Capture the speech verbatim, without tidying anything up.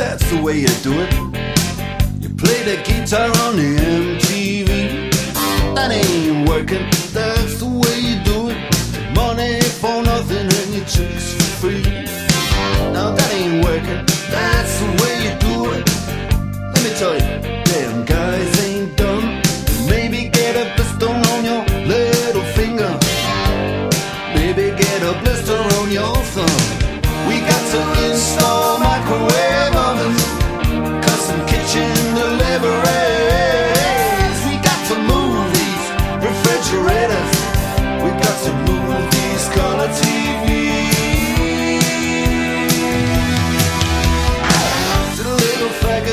that's the way you do it. You play the guitar on the M T V. That ain't working, that